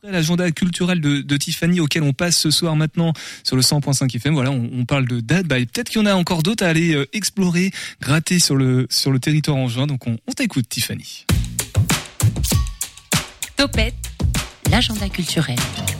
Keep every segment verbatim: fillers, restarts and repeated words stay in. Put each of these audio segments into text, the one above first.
L'agenda culturel de, de Tiffany auquel on passe ce soir maintenant sur le cent point cinq F M. Voilà, on, on parle de dates. Bah, et peut-être qu'il y en a encore d'autres à aller euh, explorer, gratter sur le, sur le territoire angevin. Donc on, on t'écoute, Tiffany. Topette, l'agenda culturel.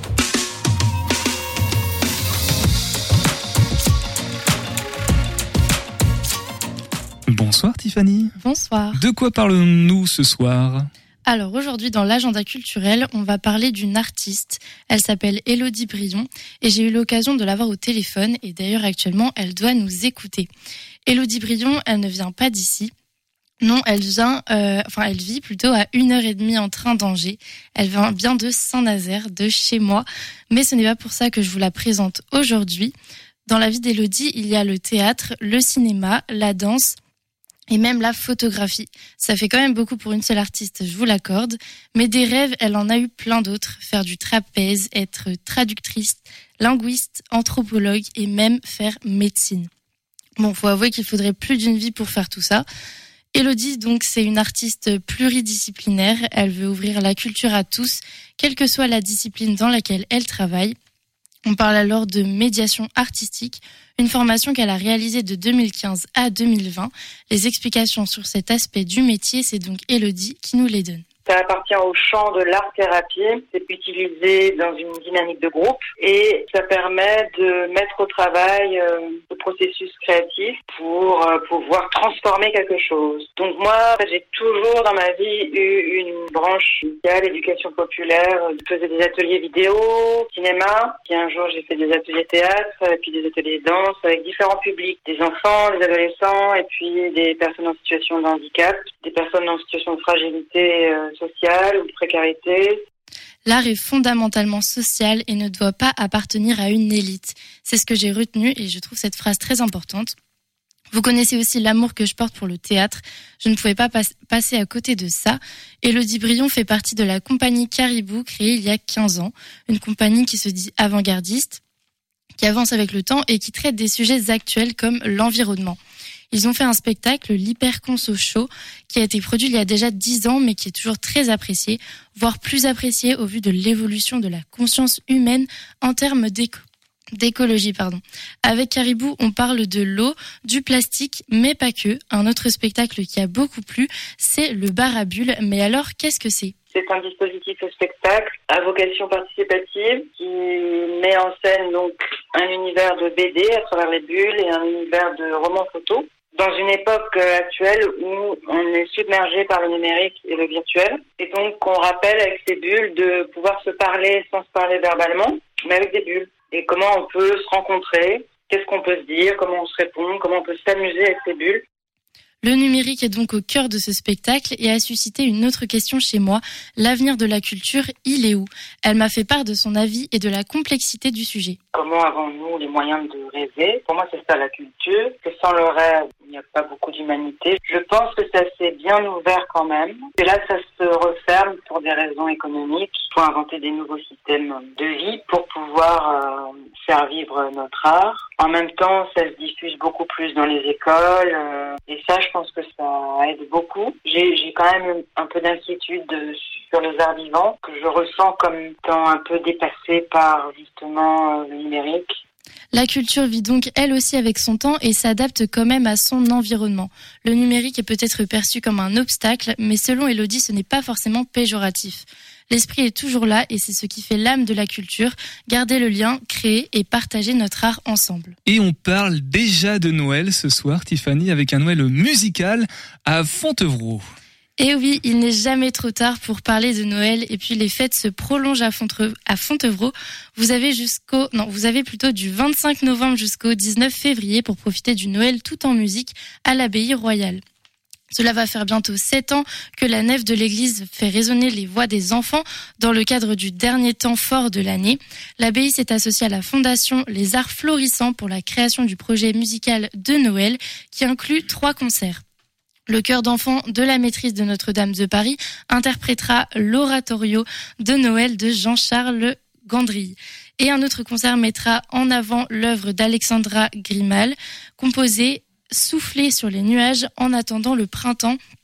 Bonsoir Tiffany. Bonsoir. De quoi parlons-nous ce soir ? Alors aujourd'hui dans l'agenda culturel, on va parler d'une artiste. Elle s'appelle Élodie Brion et j'ai eu l'occasion de la voir au téléphone et d'ailleurs actuellement elle doit nous écouter. Élodie Brion, elle ne vient pas d'ici. Non, elle vient, euh, enfin elle vit plutôt à une heure et demie en train d'Angers. Elle vient bien de Saint-Nazaire, de chez moi. Mais ce n'est pas pour ça que je vous la présente aujourd'hui. Dans la vie d'Élodie, il y a le théâtre, le cinéma, la danse, et même la photographie. Ça fait quand même beaucoup pour une seule artiste, je vous l'accorde. Mais des rêves, elle en a eu plein d'autres. Faire du trapèze, être traductrice, linguiste, anthropologue et même faire médecine. Bon, faut avouer qu'il faudrait plus d'une vie pour faire tout ça. Élodie, donc, c'est une artiste pluridisciplinaire. Elle veut ouvrir la culture à tous, quelle que soit la discipline dans laquelle elle travaille. On parle alors de médiation artistique, une formation qu'elle a réalisée de deux mille quinze à deux mille vingt. Les explications sur cet aspect du métier, c'est donc Élodie qui nous les donne. Ça appartient au champ de l'art-thérapie. C'est utilisé dans une dynamique de groupe et ça permet de mettre au travail euh, le processus créatif pour euh, pouvoir transformer quelque chose. Donc moi, j'ai toujours dans ma vie eu une branche musicale, éducation populaire. Je faisais des ateliers vidéo, cinéma. Puis un jour, j'ai fait des ateliers théâtre, et puis des ateliers danse avec différents publics. Des enfants, des adolescents et puis des personnes en situation de handicap, des personnes en situation de fragilité euh, sociale ou de précarité. L'art est fondamentalement social et ne doit pas appartenir à une élite. C'est ce que j'ai retenu et je trouve cette phrase très importante. Vous connaissez aussi l'amour que je porte pour le théâtre. Je ne pouvais pas pas- passer à côté de ça. Élodie Brion fait partie de la compagnie Caribou, créée il y a quinze ans. Une compagnie qui se dit avant-gardiste, qui avance avec le temps et qui traite des sujets actuels comme l'environnement. Ils ont fait un spectacle, l'Hyperconso Show, qui a été produit il y a déjà dix ans, mais qui est toujours très apprécié, voire plus apprécié au vu de l'évolution de la conscience humaine en termes d'éco- d'écologie. Pardon. Avec Caribou, on parle de l'eau, du plastique, mais pas que. Un autre spectacle qui a beaucoup plu, c'est le bar à bulles. Mais alors, qu'est-ce que c'est ? C'est un dispositif de spectacle à vocation participative qui met en scène donc un univers de B D à travers les bulles et un univers de romans photos. Dans une époque actuelle où on est submergé par le numérique et le virtuel. Et donc, on rappelle avec ces bulles de pouvoir se parler sans se parler verbalement, mais avec des bulles. Et comment on peut se rencontrer, qu'est-ce qu'on peut se dire, comment on se répond, comment on peut s'amuser avec ces bulles. Le numérique est donc au cœur de ce spectacle et a suscité une autre question chez moi. L'avenir de la culture, il est où ? Elle m'a fait part de son avis et de la complexité du sujet. Comment avons-nous les moyens de rêver ? Pour moi, c'est ça la culture. Que sans le rêve, il n'y a pas beaucoup d'humanité. Je pense que ça s'est bien ouvert quand même. Et là, ça se referme pour des raisons économiques. Il faut inventer des nouveaux systèmes de vie pour pouvoir euh, faire vivre notre art. En même temps, ça se diffuse beaucoup plus dans les écoles. Euh, et ça, je pense que ça aide beaucoup. J'ai, j'ai quand même un peu d'inquiétude sur les arts vivants que je ressens comme étant un peu dépassés par justement le numérique. La culture vit donc elle aussi avec son temps et s'adapte quand même à son environnement. Le numérique est peut-être perçu comme un obstacle, mais selon Élodie, ce n'est pas forcément péjoratif. L'esprit est toujours là et c'est ce qui fait l'âme de la culture, garder le lien, créer et partager notre art ensemble. Et on parle déjà de Noël ce soir, Tiffany, avec un Noël musical à Fontevraud. Et oui, il n'est jamais trop tard pour parler de Noël et puis les fêtes se prolongent à Fontre- à Fontevraud. Vous avez jusqu'au, non, vous avez plutôt du vingt-cinq novembre jusqu'au dix-neuf février pour profiter du Noël tout en musique à l'abbaye royale. Cela va faire bientôt sept ans que la nef de l'église fait résonner les voix des enfants dans le cadre du dernier temps fort de l'année. L'abbaye s'est associée à la fondation Les Arts Florissants pour la création du projet musical de Noël qui inclut trois concerts. Le chœur d'enfants de la maîtrise de Notre-Dame de Paris interprétera l'oratorio de Noël de Jean-Charles Gandry. Et un autre concert mettra en avant l'œuvre d'Alexandra Grimal, composée Souffler sur les nuages en attendant le printemps,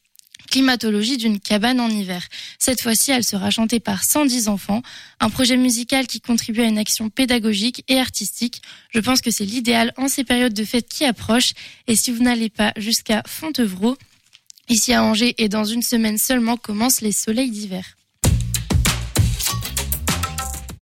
climatologie d'une cabane en hiver. Cette fois-ci, elle sera chantée par cent dix enfants, un projet musical qui contribue à une action pédagogique et artistique. Je pense que c'est l'idéal en ces périodes de fêtes qui approchent. Et si vous n'allez pas jusqu'à Fontevraud, ici à Angers et dans une semaine seulement commencent les soleils d'hiver.